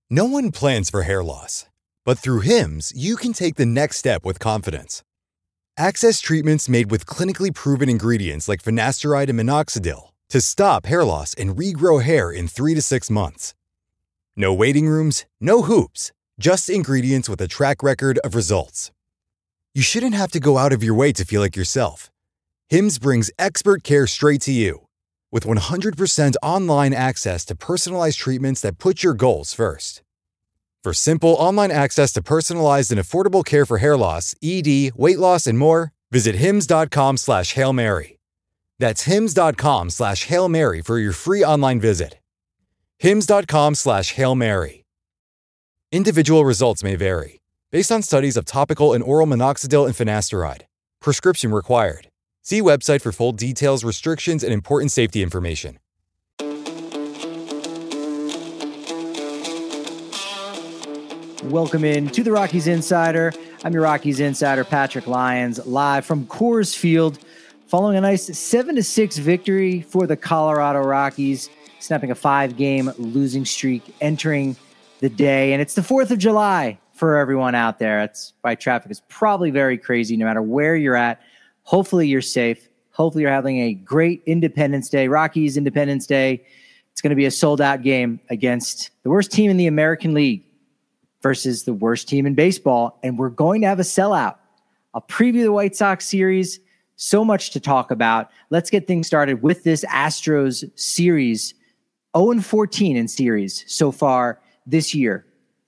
No one plans for hair loss, but through Hims, you can take the next step with confidence. Access treatments made with clinically proven ingredients like finasteride and minoxidil to stop hair loss and regrow hair in 3 to 6 months. No waiting rooms, no hoops, just ingredients with a track record of results. You shouldn't have to go out of your way to feel like yourself. Hims brings expert care straight to you. With 100% online access to personalized treatments that put your goals first. For simple online access to personalized and affordable care for hair loss, ED, weight loss, and more, visit hims.com/Hail Mary. That's hims.com/Hail Mary for your free online visit. hims.com/Hail Mary. Individual results may vary, based on studies of topical and oral minoxidil and finasteride. Prescription required. See website for full details, restrictions, and important safety information. Welcome in to the Rockies Insider. I'm your Rockies Insider, Patrick Lyons, live from Coors Field, following a nice 7-6 victory for the Colorado Rockies, snapping a 5-game losing streak, entering the day. And it's the 4th of July for everyone out there. That's why traffic is probably very crazy no matter where you're at. Hopefully you're safe. Hopefully you're having a great Independence Day. Rockies Independence Day. It's going to be a sold-out game against the worst team in the American League versus the worst team in baseball. And we're going to have a sellout. I'll preview the White Sox series. So much to talk about. Let's get things started with this Astros series. 0-14 in series so far this year.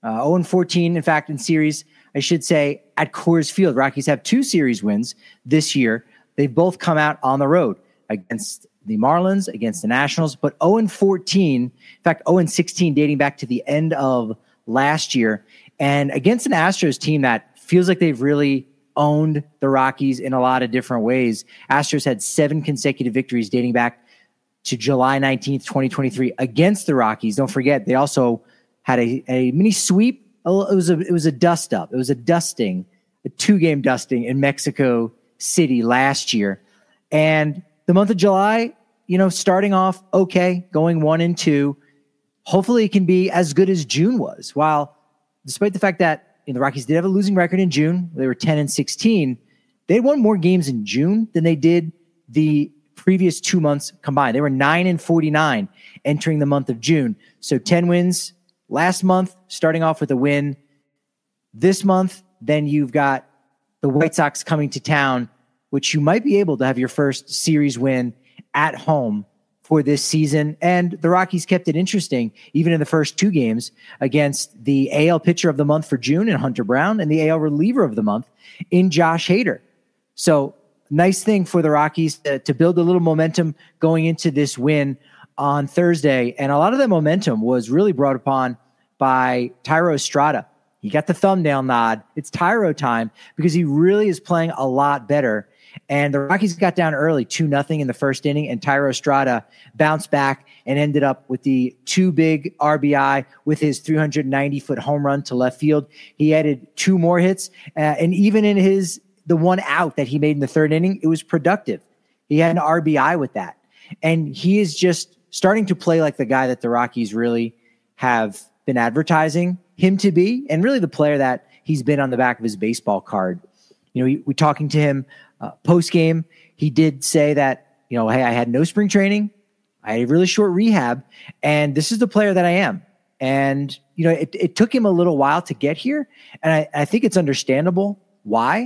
0-14, in fact, in series, I should say, at Coors Field. Rockies have 2 series wins this year. They've both come out on the road against the Marlins, against the Nationals, but 0-14, in fact, 0-16 dating back to the end of last year. And against an Astros team that feels like they've really owned the Rockies in a lot of different ways. Astros had 7 consecutive victories dating back to July 19th, 2023 against the Rockies. Don't forget, they also had a mini sweep. It was a dust up. It was a dusting, a 2-game dusting in Mexico City last year. And the month of July, starting off okay, going 1-2. Hopefully it can be as good as June was. While despite the fact that the Rockies did have a losing record in June, they were 10-16. They won more games in June than they did the previous 2 months combined. They were 9-49 entering the month of June. So 10 wins last month, starting off with a win this month. Then you've got the White Sox coming to town, which you might be able to have your first series win at home for this season. And the Rockies kept it interesting, even in the first 2 games, against the AL pitcher of the month for June in Hunter Brown and the AL reliever of the month in Josh Hader. So nice thing for the Rockies to build a little momentum going into this win on Thursday. And a lot of that momentum was really brought upon by Thairo Estrada. He got the thumbnail nod. It's Thairo time because he really is playing a lot better. And the Rockies got down early, 2-0 in the first inning, and Thairo Estrada bounced back and ended up with the 2 big RBI with his 390-foot home run to left field. He added 2 more hits, and even in the 1 out that he made in the 3rd inning, it was productive. He had an RBI with that. And he is just starting to play like the guy that the Rockies really have been advertising him to be, and really the player that he's been on the back of his baseball card. We talking to him post-game. He did say that, hey, I had no spring training. I had a really short rehab, and this is the player that I am. And, it took him a little while to get here. And I think it's understandable why,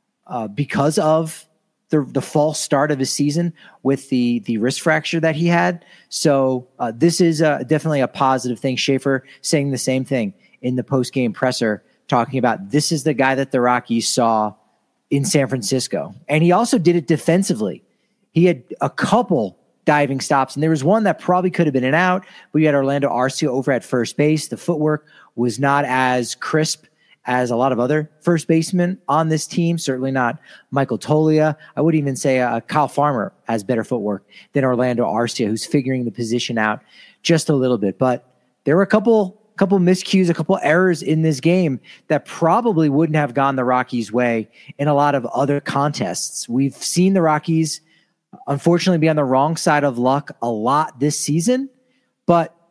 because of the false start of his season with the wrist fracture that he had. So this is definitely a positive thing. Schaefer saying the same thing in the post-game presser, talking about this is the guy that the Rockies saw in San Francisco. And he also did it defensively. He had a couple diving stops, and there was one that probably could have been an out, but you had Orlando Arcia over at first base. The footwork was not as crisp as a lot of other first basemen on this team, certainly not Michael Toglia. I would even say Kyle Farmer has better footwork than Orlando Arcia, who's figuring the position out just a little bit. But there were a couple miscues, a couple errors in this game that probably wouldn't have gone the Rockies' way in a lot of other contests. We've seen the Rockies, unfortunately, be on the wrong side of luck a lot this season, but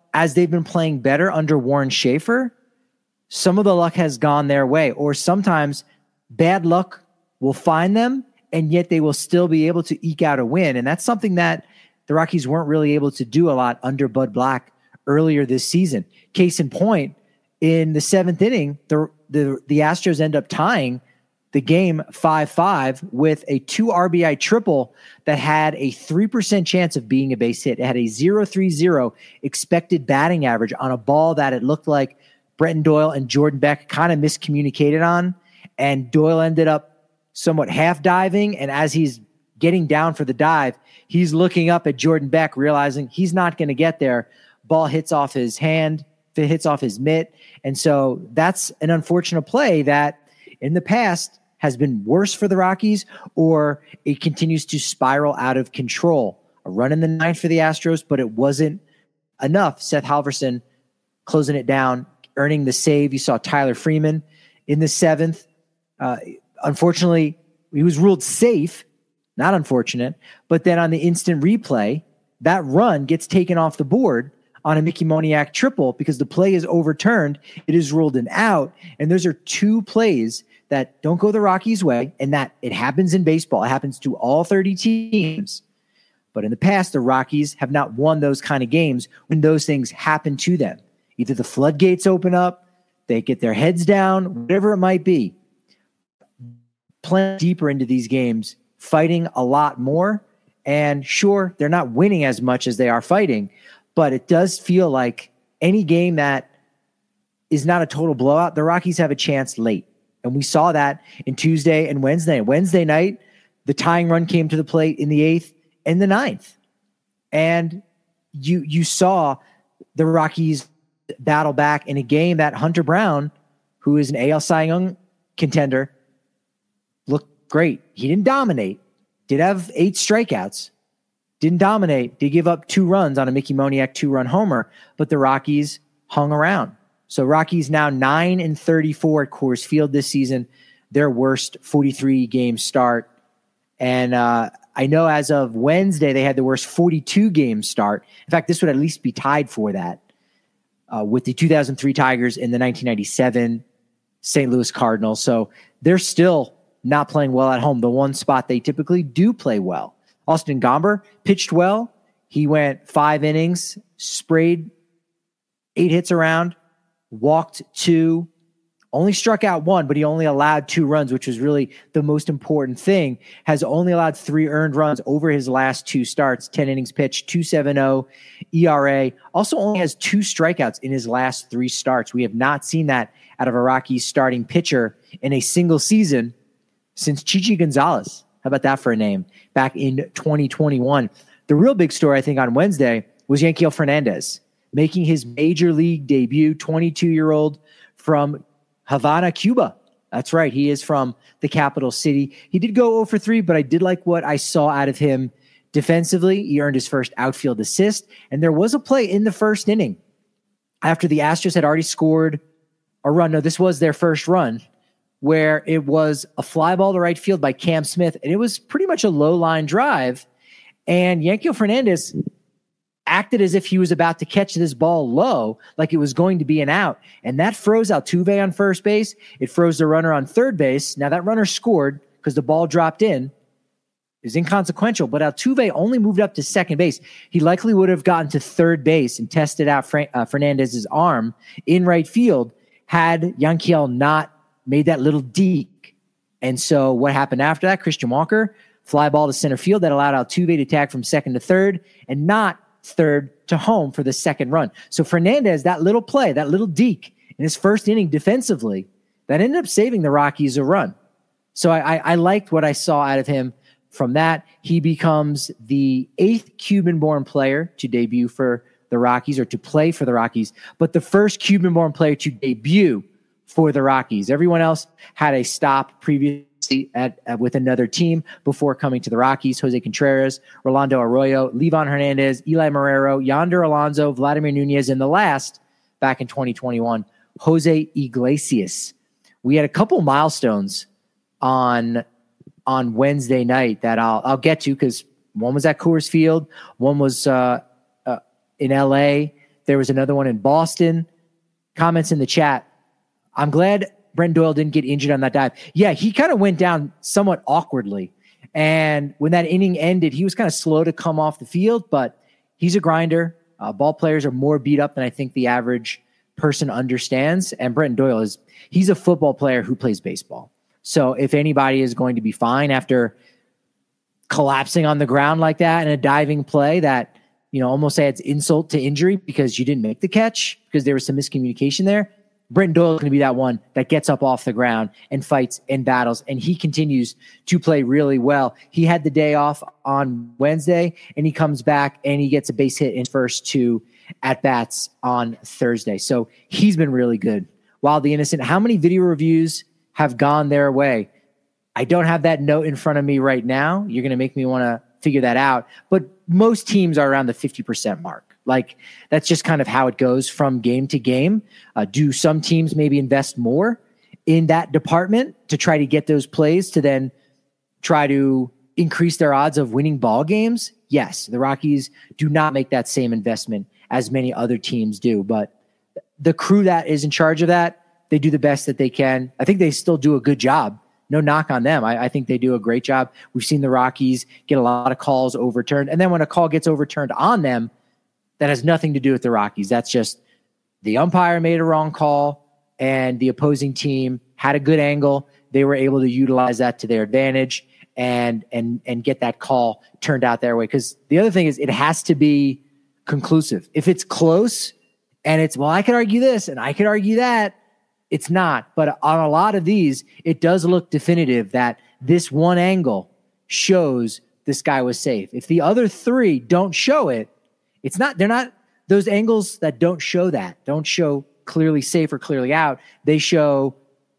as they've been playing better under Warren Schaefer, some of the luck has gone their way, or sometimes bad luck will find them, and yet they will still be able to eke out a win. And that's something that the Rockies weren't really able to do a lot under Bud Black earlier this season. Case in point, in the seventh inning, the Astros end up tying the game 5-5 with a 2 RBI triple that had a 3% chance of being a base hit. It had a 0.30 expected batting average on a ball that it looked like Brenton Doyle and Jordan Beck kind of miscommunicated on. And Doyle ended up somewhat half diving. And as he's getting down for the dive, he's looking up at Jordan Beck, realizing he's not going to get there. Ball hits off his hand, it hits off his mitt. And so that's an unfortunate play that in the past has been worse for the Rockies, or it continues to spiral out of control. A run in the ninth for the Astros, but it wasn't enough. Seth Halverson closing it down, earning the save. You saw Tyler Freeman in the seventh. Unfortunately, he was ruled safe, not unfortunate, but then on the instant replay, that run gets taken off the board on a Mickey Moniak triple because the play is overturned. It is ruled an out, and those are two plays that don't go the Rockies' way, and that it happens in baseball. It happens to all 30 teams. But in the past, the Rockies have not won those kind of games when those things happen to them. Either the floodgates open up, they get their heads down, whatever it might be. Playing deeper into these games, fighting a lot more. And sure, they're not winning as much as they are fighting, but it does feel like any game that is not a total blowout, the Rockies have a chance late. And we saw that in Tuesday and Wednesday. Wednesday night, the tying run came to the plate in the eighth and the ninth. And you saw the Rockies battle back in a game that Hunter Brown, who is an AL Cy Young contender, looked great. He didn't dominate. Did have 8 strikeouts. Didn't dominate. Did give up 2 runs on a Mickey Moniak 2-run homer, but the Rockies hung around. So Rockies now 9-34 at Coors Field this season, their worst 43-game start. And I know as of Wednesday, they had the worst 42-game start. In fact, this would at least be tied for that with the 2003 Tigers and the 1997 St. Louis Cardinals. So they're still not playing well at home, the one spot they typically do play well. Austin Gomber pitched well. He went 5 innings, sprayed 8 hits around, walked 2, only struck out 1, but he only allowed 2 runs, which was really the most important thing. Has only allowed 3 earned runs over his last 2 starts, 10 innings pitched, 2.70 ERA. Also only has 2 strikeouts in his last 3 starts. We have not seen that out of a Rockies starting pitcher in a single season since Chichi Gonzalez. How about that for a name? Back in 2021. The real big story, I think, on Wednesday was Yanquiel Fernandez making his major league debut, 22-year-old from Havana, Cuba. That's right. He is from the capital city. He did go 0 for 3, but I did like what I saw out of him defensively. He earned his first outfield assist, and there was a play in the first inning after the Astros had already scored a run. No, this was their first run, where it was a fly ball to right field by Cam Smith, and it was pretty much a low line drive. And Yanquiel Fernandez acted as if he was about to catch this ball low, like it was going to be an out. And that froze Altuve on first base. It froze the runner on third base. Now that runner scored because the ball dropped in. It was inconsequential, but Altuve only moved up to second base. He likely would have gotten to third base and tested out Fernandez's arm in right field had Yanquiel not made that little deke. And so what happened after that? Christian Walker, fly ball to center field that allowed Altuve to tag from second to third and not third to home for the second run. So Fernandez, that little play, that little deke in his first inning defensively, that ended up saving the Rockies a run. So I liked what I saw out of him from that. He becomes the 8th Cuban-born player to debut for the Rockies, or to play for the Rockies, but the first Cuban-born player to debut for the Rockies. Everyone else had a stop previously with another team before coming to the Rockies. Jose Contreras, Rolando Arroyo, Livan Hernandez, Eli Marrero, Yonder Alonso, Vladimir Nunez, and the last, back in 2021, Jose Iglesias. We had a couple milestones on Wednesday night that I'll get to, because one was at Coors Field, one was in LA. There was another one in Boston. Comments in the chat. I'm glad Brent Doyle didn't get injured on that dive. Yeah, he kind of went down somewhat awkwardly. And when that inning ended, he was kind of slow to come off the field, but he's a grinder. Ball players are more beat up than I think the average person understands. And Brent Doyle he's a football player who plays baseball. So if anybody is going to be fine after collapsing on the ground like that in a diving play that, almost adds insult to injury because you didn't make the catch because there was some miscommunication there, Brent Doyle is going to be that one that gets up off the ground and fights and battles, and he continues to play really well. He had the day off on Wednesday, and he comes back and he gets a base hit in first 2 at-bats on Thursday. So he's been really good. Wild the Innocent, how many video reviews have gone their way? I don't have that note in front of me right now. You're going to make me want to figure that out. But most teams are around the 50% mark. Like, that's just kind of how it goes from game to game. Do some teams maybe invest more in that department to try to get those plays to then try to increase their odds of winning ball games? Yes, the Rockies do not make that same investment as many other teams do. But the crew that is in charge of that, they do the best that they can. I think they still do a good job. No knock on them. I think they do a great job. We've seen the Rockies get a lot of calls overturned. And then when a call gets overturned on them, that has nothing to do with the Rockies. That's just the umpire made a wrong call and the opposing team had a good angle. They were able to utilize that to their advantage and get that call turned out their way. Because the other thing is it has to be conclusive. If it's close and it's, well, I could argue this and I could argue that, it's not. But on a lot of these, it does look definitive that this one angle shows this guy was safe. If the other 3 don't show it, they're not those angles that don't show clearly safe or clearly out. They show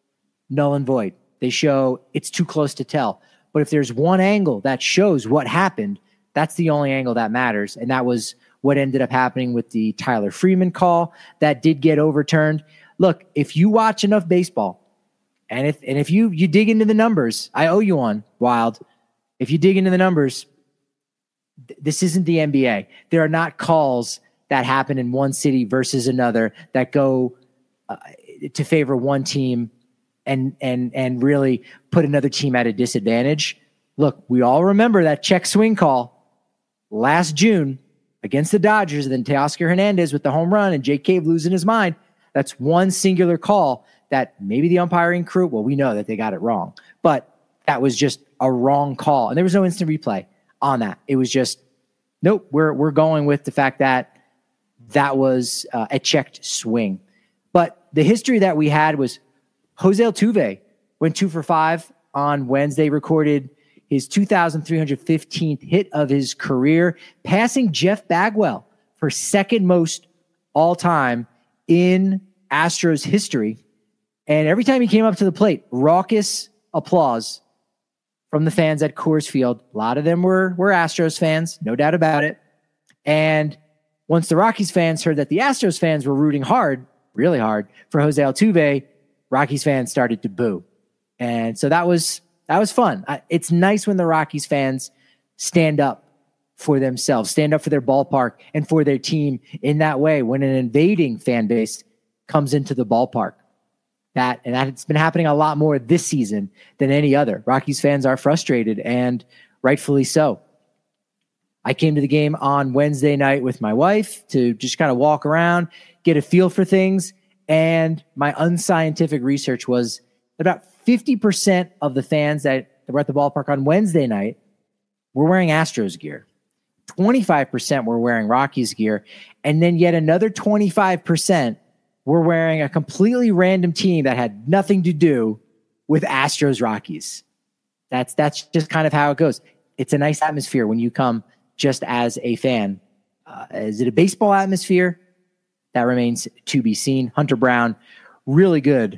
null and void. They show it's too close to tell. But if there's one angle that shows what happened, that's the only angle that matters. And that was what ended up happening with the Tyler Freeman call that did get overturned. Look, if you watch enough baseball and if you dig into the numbers, I owe you one, Wild. If you dig into the numbers, this isn't the NBA. There are not calls that happen in one city versus another that go to favor one team and really put another team at a disadvantage. Look, we all remember that check swing call last June against the Dodgers, and then Teoscar Hernandez with the home run and Jake Cave losing his mind. That's one singular call that maybe the umpiring crew, well, we know that they got it wrong, but that was just a wrong call. And there was no instant replay on that. It was just, nope, we're going with the fact that was a checked swing. But the history that we had was Jose Altuve went 2 for 5 on Wednesday, recorded his 2,315th hit of his career, passing Jeff Bagwell for second most all time in Astros history. And every time he came up to the plate, raucous applause from the fans at Coors Field. A lot of them were Astros fans, no doubt about it. And once the Rockies fans heard that the Astros fans were rooting hard, really hard, for Jose Altuve, Rockies fans started to boo. And so that was fun. It's nice when the Rockies fans stand up for themselves, stand up for their ballpark and for their team in that way when an invading fan base comes into the ballpark. That's been happening a lot more this season than any other. Rockies fans are frustrated, and rightfully so. I came to the game on Wednesday night with my wife to just kind of walk around, get a feel for things, and my unscientific research was about 50% of the fans that were at the ballpark on Wednesday night were wearing Astros gear. 25% were wearing Rockies gear, and then yet another 25% were wearing a completely random team that had nothing to do with Astros Rockies. That's just kind of how it goes. It's a nice atmosphere when you come just as a fan. Is it a baseball atmosphere? That remains to be seen. Hunter Brown, really good.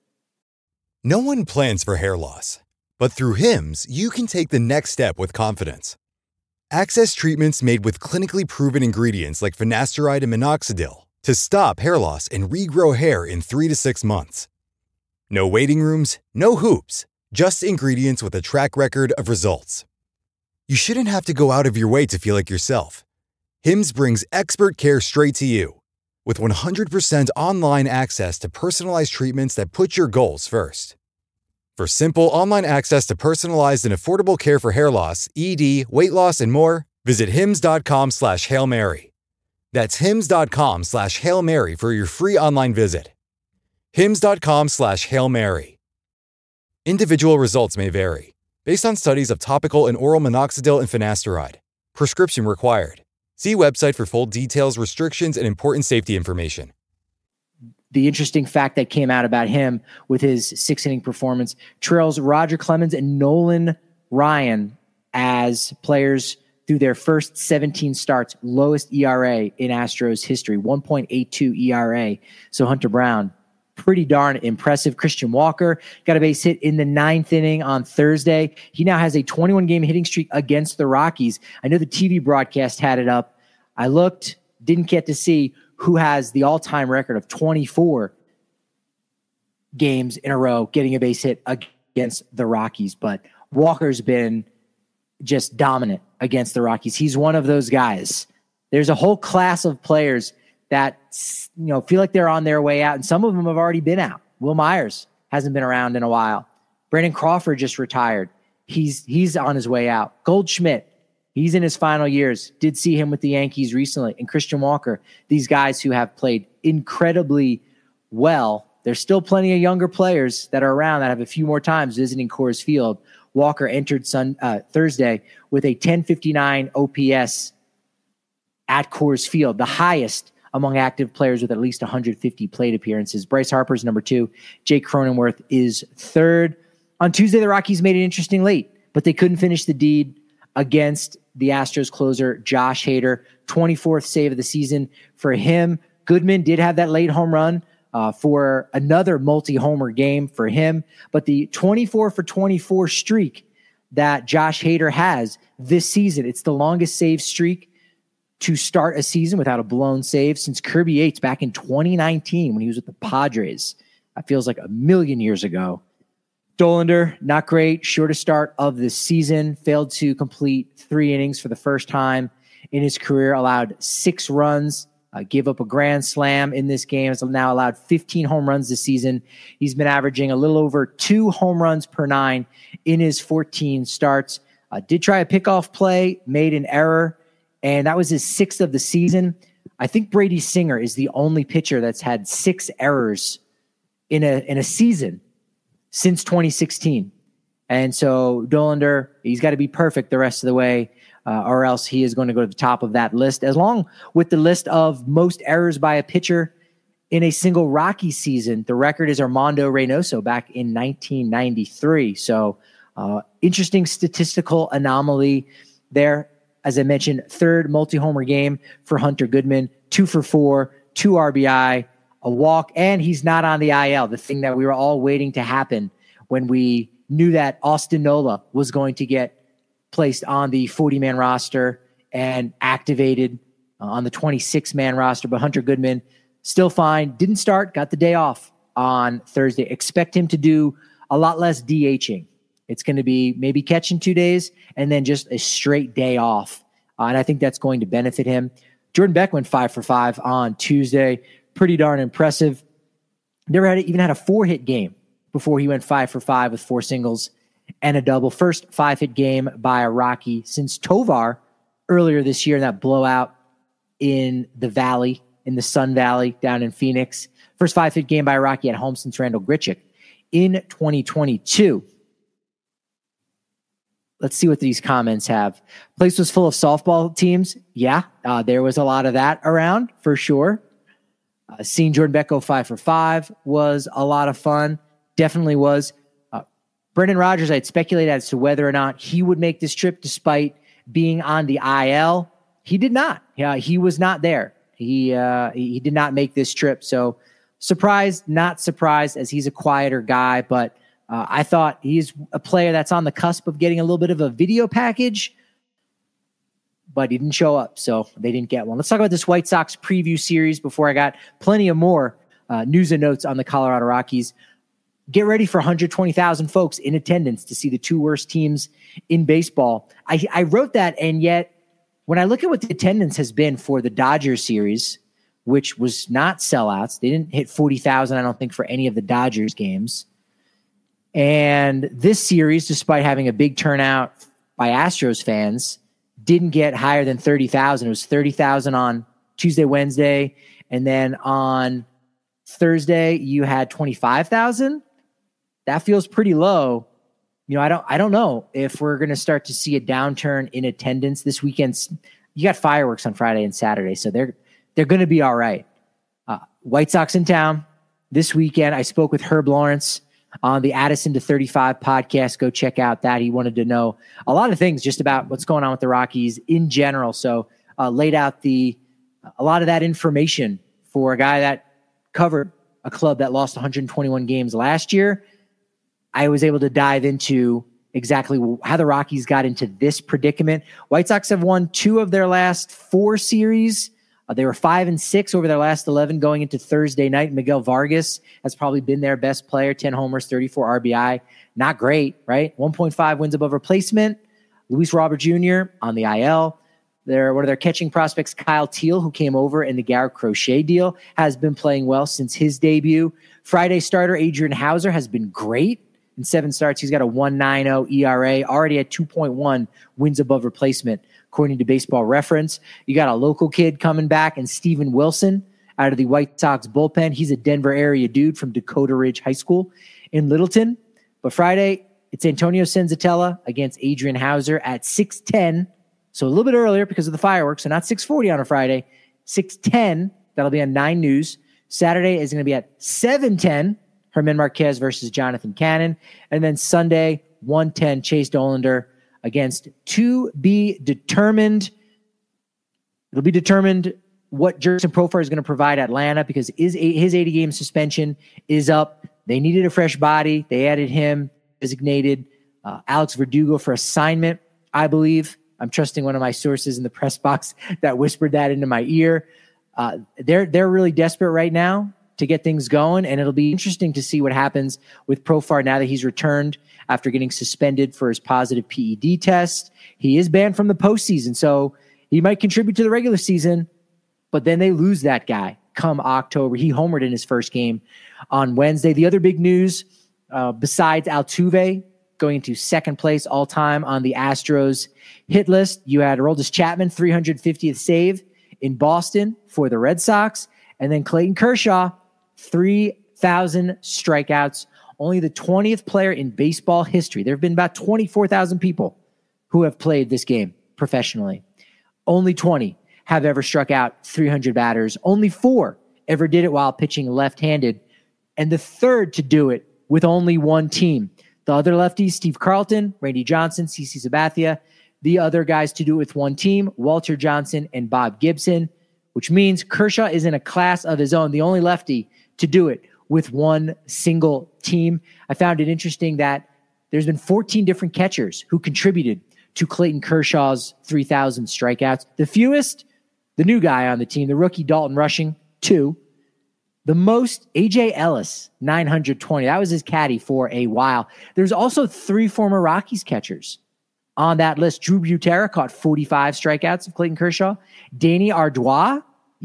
No one plans for hair loss, but through Hims, you can take the next step with confidence. Access treatments made with clinically proven ingredients like finasteride and minoxidil to stop hair loss and regrow hair in 3 to 6 months. No waiting rooms, no hoops, just ingredients with a track record of results. You shouldn't have to go out of your way to feel like yourself. Hims brings expert care straight to you. with 100% online access to personalized treatments that put your goals first. For simple online access to personalized and affordable care for hair loss, ED, weight loss, and more, visit hims.com/Hail Mary. That's hims.com/Hail Mary for your free online visit. hims.com/Hail Mary. Individual results may vary, based on studies of topical and oral minoxidil and finasteride. Prescription required. See website for full details, restrictions, and important safety information. The interesting fact that came out about him with his 6-inning performance trails Roger Clemens and Nolan Ryan as players through their first 17 starts, lowest ERA in Astros history, 1.82 ERA. So Hunter Brown, pretty darn impressive. Christian Walker got a base hit in the 9th inning on Thursday. He now has a 21-game hitting streak against the Rockies. I know the TV broadcast had it up. I looked, didn't get to see who has the all-time record of 24 games in a row getting a base hit against the Rockies. But Walker's been just dominant against the Rockies. He's one of those guys. There's a whole class of players that, feel like they're on their way out, and some of them have already been out. Will Myers hasn't been around in a while. Brandon Crawford just retired. He's on his way out. Goldschmidt, he's in his final years. Did see him with the Yankees recently. And Christian Walker, these guys who have played incredibly well. There's still plenty of younger players that are around that have a few more times visiting Coors Field. Walker entered Thursday with a 1059 OPS at Coors Field, the highest among active players with at least 150 plate appearances. Bryce Harper's number 2. Jake Cronenworth is 3rd. On Tuesday, the Rockies made it interesting late, but they couldn't finish the deed against the Astros closer, Josh Hader. 24th save of the season for him. Goodman did have that late home run for another multi-homer game for him. But the 24 for 24 streak that Josh Hader has this season, it's the longest save streak to start a season without a blown save since Kirby Yates back in 2019 when he was with the Padres. That feels like a million years ago. Dollander, not great. Shortest start of the season. Failed to complete 3 innings for the first time in his career. Allowed 6 runs. Gave up a grand slam in this game. Has now allowed 15 home runs this season. He's been averaging a little over 2 home runs per 9 in his 14 starts. Did try a pickoff play, made an error, and that was his 6th of the season. I think Brady Singer is the only pitcher that's had 6 errors in a season since 2016. And so Dollander, he's got to be perfect the rest of the way, or else he is going to go to the top of that list, as long with the list of most errors by a pitcher in a single Rocky season. The record is Armando Reynoso back in 1993. So interesting statistical anomaly there. As I mentioned, 3rd multi-homer game for Hunter Goodman, 2 for 4, 2 RBI, a walk, and he's not on the IL, the thing that we were all waiting to happen when we knew that Austin Nola was going to get placed on the 40-man roster and activated on the 26-man roster. But Hunter Goodman, still fine, didn't start, got the day off on Thursday. Expect him to do a lot less DHing. It's going to be maybe catching 2 days and then just a straight day off. And I think that's going to benefit him. Jordan Beck went 5 for 5 on Tuesday. Pretty darn impressive. Never even had a 4-hit game before he went 5 for 5 with 4 singles and a double. First 5-hit game by a Rocky since Tovar earlier this year in that blowout in the Valley, in the Sun Valley down in Phoenix. First 5-hit game by a Rocky at home since Randall Grichuk in 2022. Let's see what these comments have. Place was full of softball teams. Yeah, there was a lot of that around for sure. Seeing Jordan Beck go 5 for 5 was a lot of fun. Definitely was. Brendan Rodgers, I'd speculate as to whether or not he would make this trip despite being on the IL. He did not. He was not there. He did not make this trip. So surprised, not surprised, as he's a quieter guy, but I thought he's a player that's on the cusp of getting a little bit of a video package, but he didn't show up, so they didn't get one. Let's talk about this White Sox preview series before I got plenty of more news and notes on the Colorado Rockies. Get ready for 120,000 folks in attendance to see the 2 worst teams in baseball. I wrote that, and yet when I look at what the attendance has been for the Dodgers series, which was not sellouts. They didn't hit 40,000, I don't think, for any of the Dodgers games. And this series, despite having a big turnout by Astros fans, didn't get higher than 30,000. It was 30,000 on Tuesday, Wednesday, and then on Thursday you had 25,000. That feels pretty low. I don't know if we're going to start to see a downturn in attendance this weekend. You got fireworks on Friday and Saturday, so they're going to be all right. White Sox in town this weekend. I spoke with Herb Lawrence on the Addison to 35 podcast. Go check out that. He wanted to know a lot of things just about what's going on with the Rockies in general. So laid out a lot of that information for a guy that covered a club that lost 121 games last year. I was able to dive into exactly how the Rockies got into this predicament. White Sox have won 2 of their last 4 series. They were 5-6 over their last 11 going into Thursday night. Miguel Vargas has probably been their best player, 10 homers, 34 RBI. Not great, right? 1.5 wins above replacement. Luis Robert Jr. on the IL. One of their catching prospects, Kyle Teal, who came over in the Garrett Crochet deal, has been playing well since his debut. Friday starter Adrian Hauser has been great. In 7 starts, he's got a 1.90 ERA, already at 2.1 wins above replacement, according to Baseball Reference. You got a local kid coming back, and Steven Wilson out of the White Sox bullpen. He's a Denver area dude from Dakota Ridge High School in Littleton. But Friday, it's Antonio Senzatella against Adrian Hauser at 6:10. So a little bit earlier because of the fireworks, so not 6:40 on a Friday. 6:10, that'll be on 9 News. Saturday is going to be at 7:10. Herman Marquez versus Jonathan Cannon. And then Sunday, 1:10, Chase Dollander against to be determined. It'll be determined what Jurickson Profar is going to provide Atlanta because his 80-game suspension is up. They needed a fresh body. They added him, designated Alex Verdugo for assignment, I believe. I'm trusting one of my sources in the press box that whispered that into my ear. They're really desperate right now to get things going, and it'll be interesting to see what happens with Profar now that he's returned after getting suspended for his positive PED test. He is banned from the postseason, so he might contribute to the regular season, but then they lose that guy come October. He homered in his first game on Wednesday. The other big news, besides Altuve going into second place all-time on the Astros hit list, you had Aroldis Chapman, 350th save in Boston for the Red Sox, and then Clayton Kershaw, 3,000 strikeouts, only the 20th player in baseball history. There have been about 24,000 people who have played this game professionally. Only 20 have ever struck out 300 batters. Only 4 ever did it while pitching left-handed, and the third to do it with only one team. The other lefties, Steve Carlton, Randy Johnson, CC Sabathia. The other guys to do it with one team, Walter Johnson and Bob Gibson, which means Kershaw is in a class of his own, the only lefty to do it with one single team. I found it interesting that there's been 14 different catchers who contributed to Clayton Kershaw's 3,000 strikeouts. The fewest, the new guy on the team, the rookie Dalton Rushing, 2. The most, A.J. Ellis, 920. That was his caddy for a while. There's also 3 former Rockies catchers on that list. Drew Butera caught 45 strikeouts of Clayton Kershaw. Danny Ardois,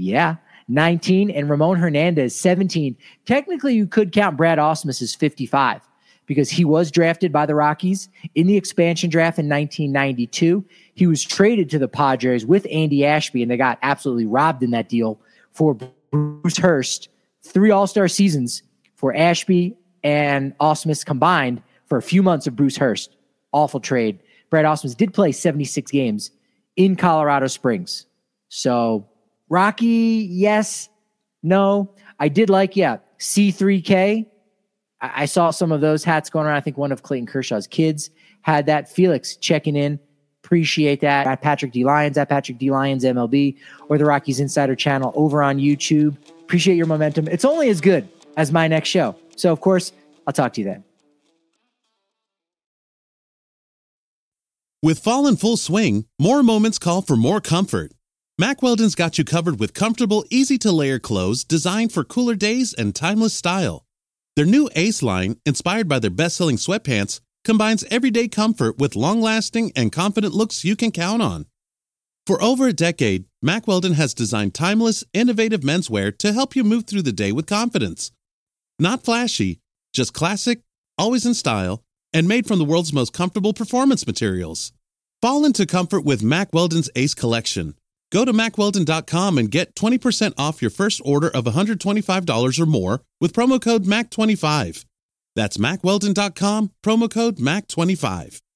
19. And Ramon Hernandez, 17. Technically, you could count Brad Ausmus as 55 because he was drafted by the Rockies in the expansion draft in 1992. He was traded to the Padres with Andy Ashby, and they got absolutely robbed in that deal for Bruce Hurst. 3 All-Star seasons for Ashby and Ausmus combined for a few months of Bruce Hurst. Awful trade. Brad Ausmus did play 76 games in Colorado Springs. So, Rocky, yes, no. I did like, C3K. I saw some of those hats going around. I think one of Clayton Kershaw's kids had that. Felix checking in. Appreciate that. At Patrick D. Lyons, at Patrick D. Lyons MLB, or the Rockies Insider channel over on YouTube. Appreciate your momentum. It's only as good as my next show. So, of course, I'll talk to you then. With fall in full swing, more moments call for more comfort. Mack Weldon's got you covered with comfortable, easy-to-layer clothes designed for cooler days and timeless style. Their new Ace line, inspired by their best-selling sweatpants, combines everyday comfort with long-lasting and confident looks you can count on. For over a decade, Mack Weldon has designed timeless, innovative menswear to help you move through the day with confidence. Not flashy, just classic, always in style, and made from the world's most comfortable performance materials. Fall into comfort with Mack Weldon's Ace Collection. Go to MackWeldon.com and get 20% off your first order of $125 or more with promo code MAC25. That's MackWeldon.com, promo code MAC25.